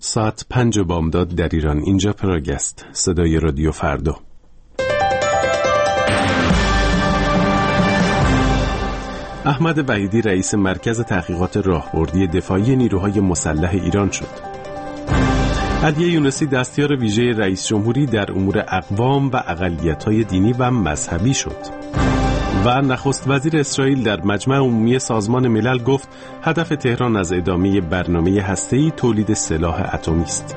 ساعت 5 بامداد در ایران. اینجا پراگ است، صدای رادیو فردا. احمد وحیدی رئیس مرکز تحقیقات راهبردی دفاعی نیروهای مسلح ایران شد. علی یونسی دستیار ویژه رئیس جمهوری در امور اقوام و اقلیت‌های دینی و مذهبی شد. و نخست وزیر اسرائیل در مجمع عمومی سازمان ملل گفت هدف تهران از ادامه برنامه هسته‌ای تولید سلاح اتمی است.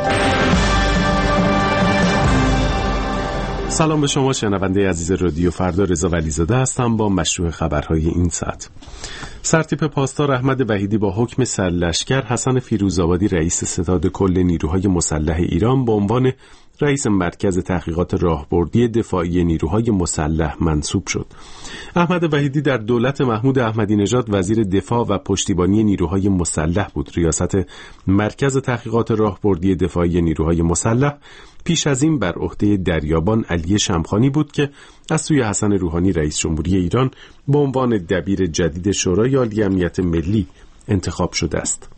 سلام به شما شنونده عزیز رادیو فردا، رضا ولیزاده هستم با مشروع خبرهای این ساعت. سرتیپ پاسدار احمد وحیدی با حکم سرلشکر حسن فیروزآبادی رئیس ستاد کل نیروهای مسلح ایران به عنوان رئیس مرکز تحقیقات راهبردی دفاعی نیروهای مسلح منصوب شد. احمد وحیدی در دولت محمود احمدی نژاد وزیر دفاع و پشتیبانی نیروهای مسلح بود. ریاست مرکز تحقیقات راهبردی دفاعی نیروهای مسلح پیش از این بر عهده دریابان علی شمخانی بود که از سوی حسن روحانی رئیس جمهوری ایران به عنوان دبیر جدید شورای عالی امنیت ملی انتخاب شده است.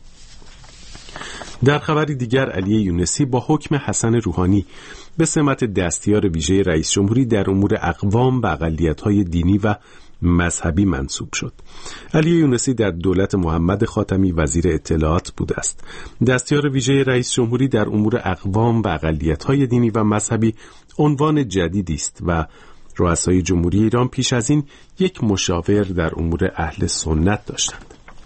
در خبری دیگر علی یونسی با حکم حسن روحانی به سمت دستیار ویژه رئیس جمهوری در امور اقوام و اقلیت‌های دینی و مذهبی منصوب شد. علی یونسی در دولت محمد خاتمی وزیر اطلاعات بوده است. دستیار ویژه رئیس جمهوری در امور اقوام و اقلیت‌های دینی و مذهبی عنوان جدیدی است و رؤسای جمهوری ایران پیش از این یک مشاور در امور اهل سنت داشتند.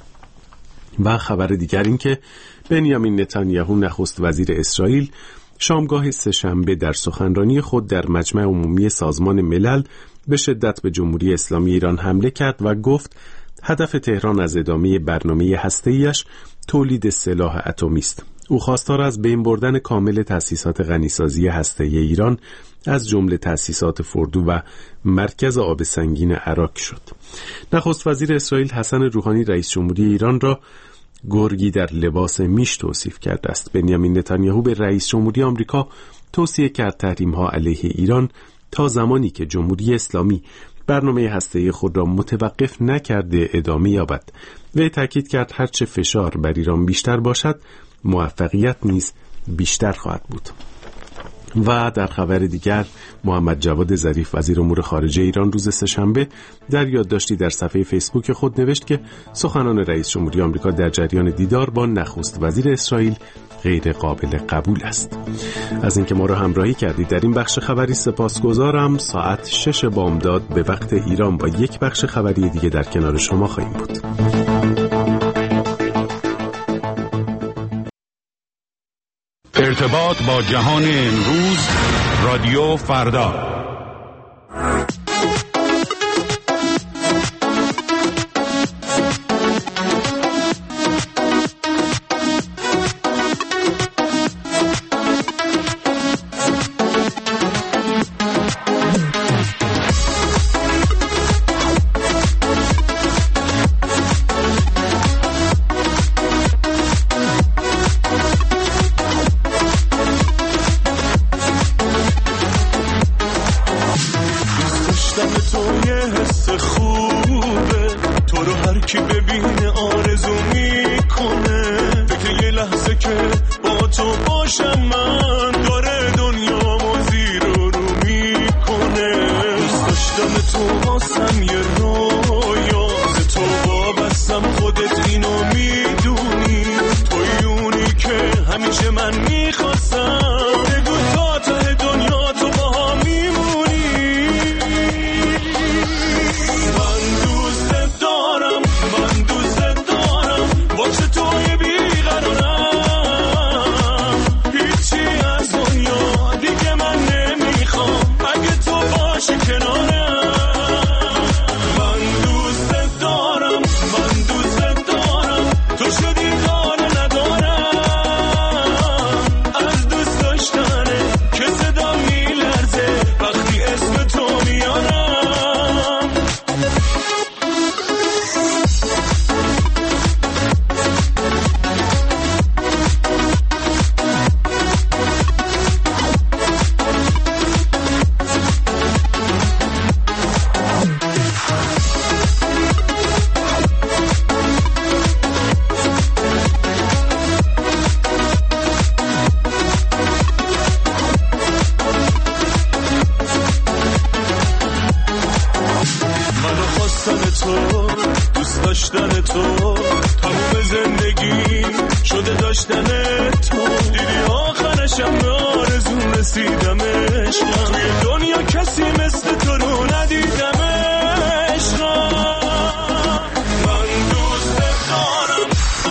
و خبر دیگر این که بنیامین نتانیاهو نخست وزیر اسرائیل شامگاه سه‌شنبه در سخنرانی خود در مجمع عمومی سازمان ملل به شدت به جمهوری اسلامی ایران حمله کرد و گفت هدف تهران از ادامه برنامه هسته‌ایش تولید سلاح اتمی است. او خواستار از بین بردن کامل تأسیسات غنیسازی هسته‌ای ایران از جمله تأسیسات فردو و مرکز آب سنگین عراق شد. نخست وزیر اسرائیل حسن روحانی رئیس جمهوری ایران را گرگی در لباس میش توصیف کرده است. بنیامین نتانیاهو به رئیس جمهوری آمریکا توصیه کرد تحریم‌ها علیه ایران تا زمانی که جمهوری اسلامی برنامه هسته‌ای خود را متوقف نکرده ادامه یابد. و تاکید کرد هرچه فشار بر ایران بیشتر باشد موفقیت نیز بیشتر خواهد بود. و در خبر دیگر محمد جواد ظریف وزیر امور خارجه ایران روز سه‌شنبه در یادداشتی در صفحه فیسبوک خود نوشت که سخنان رئیس جمهوری آمریکا در جریان دیدار با نخست وزیر اسرائیل غیر قابل قبول است. از اینکه ما را همراهی کردید در این بخش خبری سپاسگزارم. ساعت 6 بامداد به وقت ایران با یک بخش خبری دیگه در کنار شما خواهیم بود. ارتباط با جهان امروز، رادیو فردا. داشتن تو، دیدی آخرشم به آرزو رسیدم عشقم، توی دنیا کسی مثل تو رو ندیدم عشقم. من دوست دارم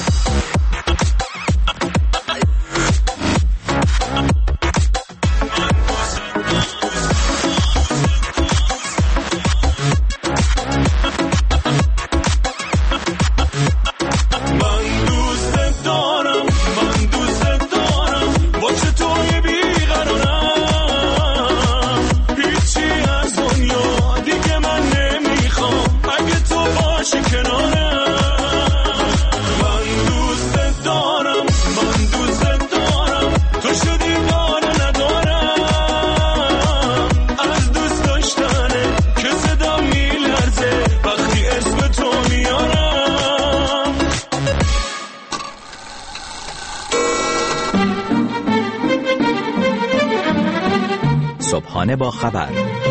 صبحانه با خبر،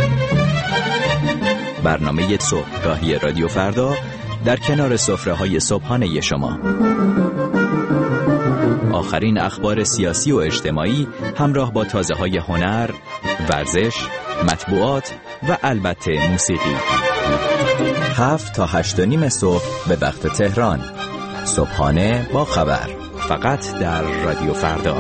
برنامه صبحگاهی رادیو فردا در کنار سفره‌های صبحانه شما. آخرین اخبار سیاسی و اجتماعی همراه با تازه‌های هنر، ورزش، مطبوعات و البته موسیقی. 7 تا 8:30 صبح به وقت تهران. صبحانه با خبر، فقط در رادیو فردا.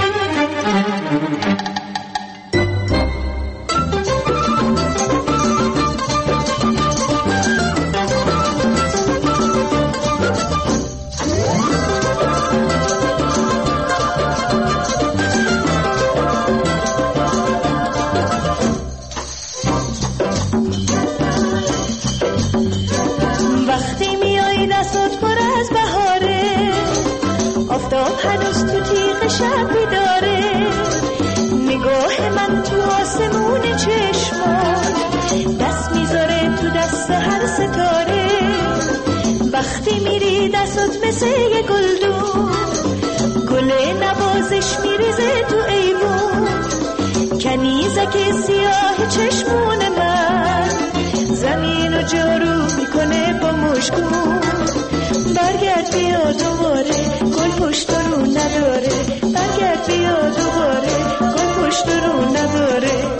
هنوز تو تیغ شب بیداره، نگاه من تو آسمون چشمان، دست میذاره تو دست هر ستاره. وقتی میری دستت مثل یه گلدون، گل نوازش میریزه تو ایوون، کنیزک سیاه چشمون من زمین و جارو میکنه با مشکون. برگرد بیا دوباره، گل پشت رو نداره، برگرد بیا دوباره، گل پشت رو نداره.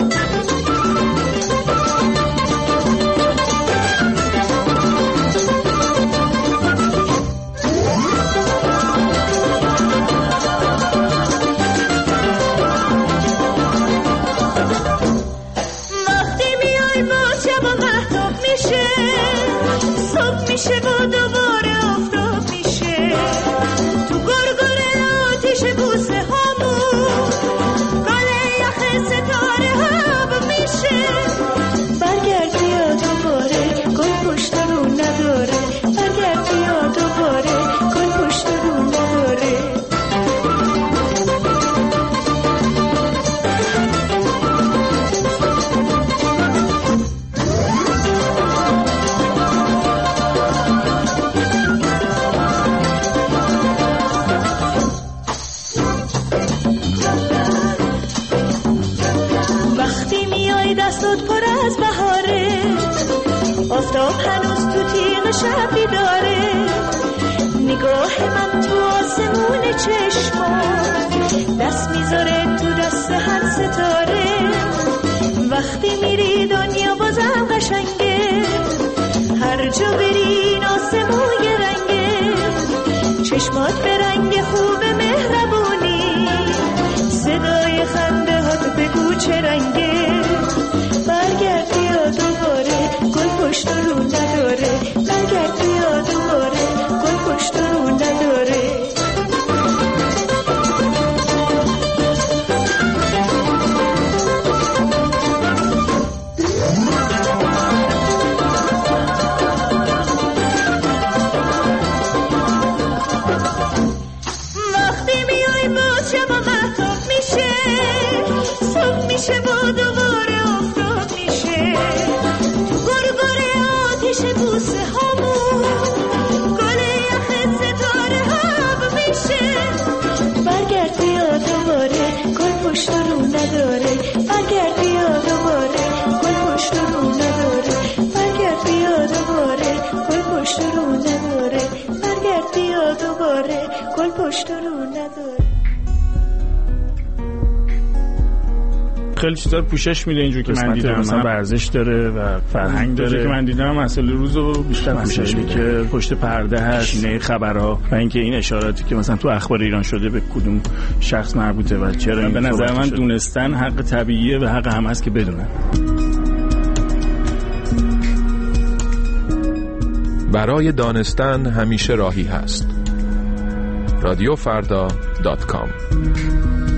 وقتی میای باز شب و محتاب میشه، صبح میشه و دوباره آفتاب میشه، تو گرگره آتیش بوسه هامون، گل یخ ستاره هاب میشه. برگرد بیا دوباره، گل پشت رو نداره، برگرد بیا دوباره، گل پشت رو نداره. دستت پر از بهاره، آفتاب هنوز تو تیغ شب بیداره، نگاه من تو آسمون چشمان، دست میذاره تو دست هر ستاره. وقتی میری دنیا بازم قشنگه، هر جا بری این آسمون یه رنگه، چشمات به رنگ خوب مهربونی، صدای خنده هات بگو چه رنگه. برگرد بیا دوباره، گل پشت رو نداره، برگرد بیا دوباره، گل پشت رو نداره. وقتی میای باز شب و محتاب میشه، صبح میشه و دوباره آفتاب میشه، تو گرگره آتیش بوسه هامون، گل یخ ستاره نداره، گل پشت رو نداره. خیلی چیزا رو پوشش میده اینجور که من دیدم، مثلا ورزش داره و فرهنگ داره که من دیدم. مسئله روزو بیشتر پوشش میده که پشت پرده هست، نه خبرها و اینکه این اشاراتی که مثلا تو اخبار ایران شده به کدوم شخص مربوطه و چرا. به نظر من دونستن حق طبیعیه و حق هم هست که بدونن. برای دانستن همیشه راهی هست. رادیوفردا.com